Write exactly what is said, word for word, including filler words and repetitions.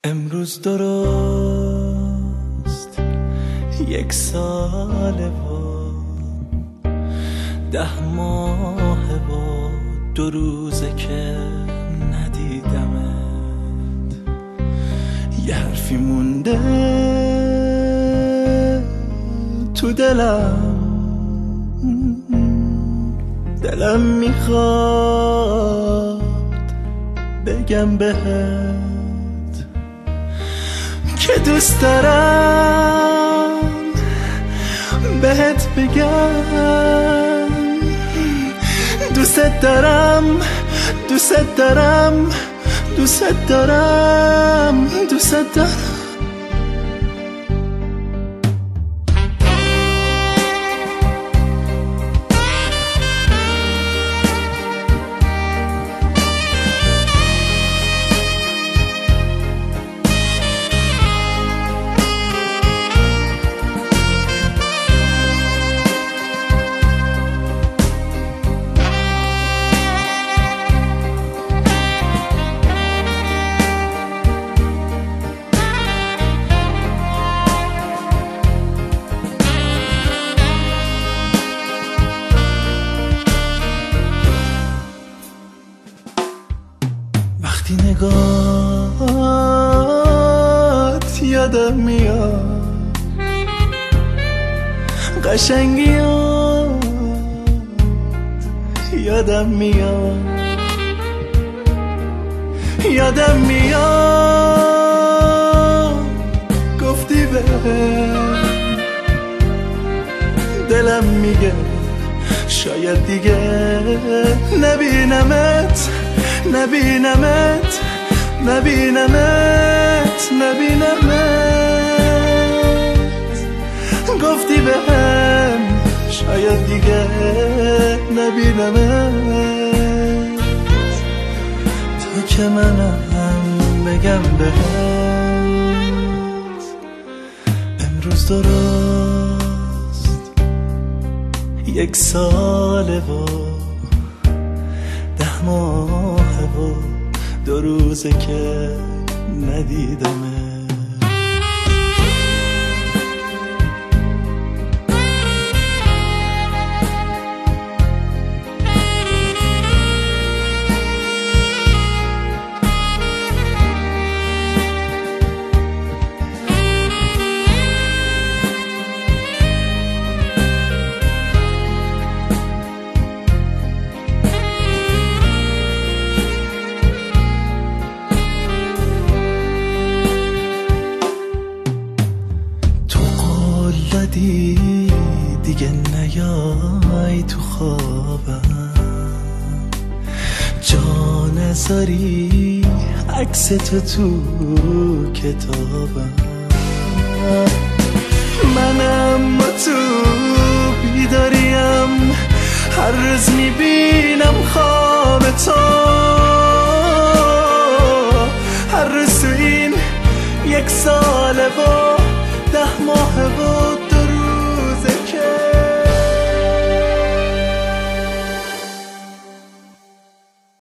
امروز درست یک ساله و ده ماه و دو روزه که ندیدمت. یه حرفی مونده تو دلم، دلم میخواد بگم بهت که دوست دارم بهت بگم دوست دارم دوست دارم دوست دارم دوست دارم. وقتی نگاهت یادم میاد قشنگیات یادم میاد یادم میاد گفتی بهم دلم میگه شاید دیگه نبینمت نبینمت نبینمت نبینمت. گفتی بهم شاید دیگه نبینمت تا که منم بگم بهت امروز درست یک ساله و ده ماه و دو روزه که ندیدمه. دیگه نیای تو خوابم جا نذاری عکس تو تو کتابم. منم با تو بیداریم هر روز میبینم خواب تو هر روز تو این یک ساله و ده ماه و